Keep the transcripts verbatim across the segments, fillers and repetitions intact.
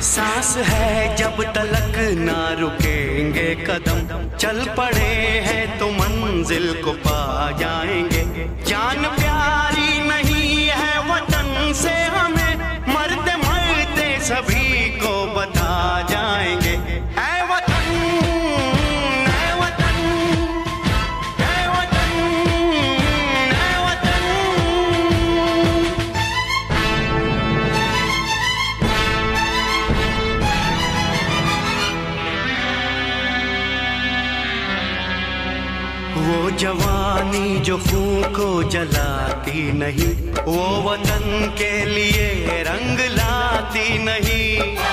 सांस है जब तलक ना रुकेंगे कदम, चल पड़े हैं तो मंजिल को पा जाएंगे। जान प्यारी नहीं है वतन से हमें, मरते मरते सभी को बता जाएंगे। ऐ वतन, ऐ वतन, ऐ वतन, ऐ वतन। वो जवानी जो खून को जलाती नहीं, वो वतन के लिए रंग लाती नहीं।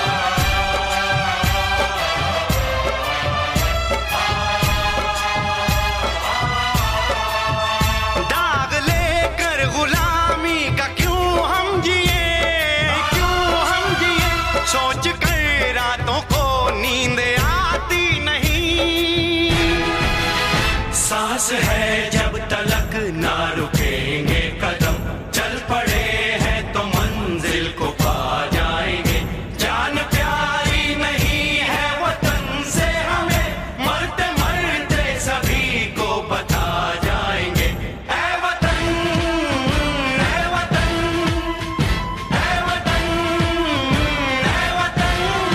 दाग लेकर गुलामी का क्यों हम जिए, क्यों हम जिए, सोच कर रातों को नींद आती नहीं। सांस है जब तलक ना रुकेंगे कदम, चल पड़े हैं तो मंजिल को पा जाएंगे। जान प्यारी नहीं है वतन से हमें, मरते मरते सभी को बता जाएंगे। ऐ वतन, ऐ वतन, ऐ वतन, ऐ वतन।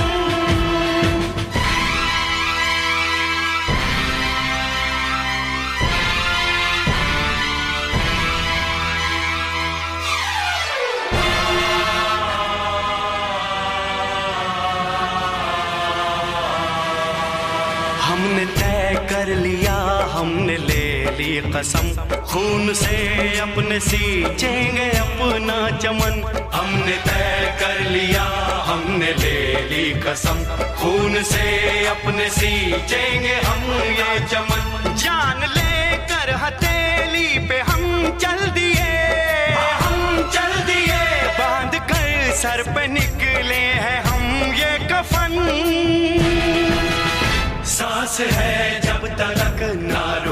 हमने तय कर लिया, हमने ले ली कसम, खून से अपने सींचेंगे अपना चमन। हमने तय कर लिया, हमने ले ली कसम, खून से अपने सींचेंगे हम ये चमन। जान लेकर हथेली पे हम चल दिए, हम चल दिए, बांध कर सर पे निकले हैं हम ये कफन। सांस है जब तलक ना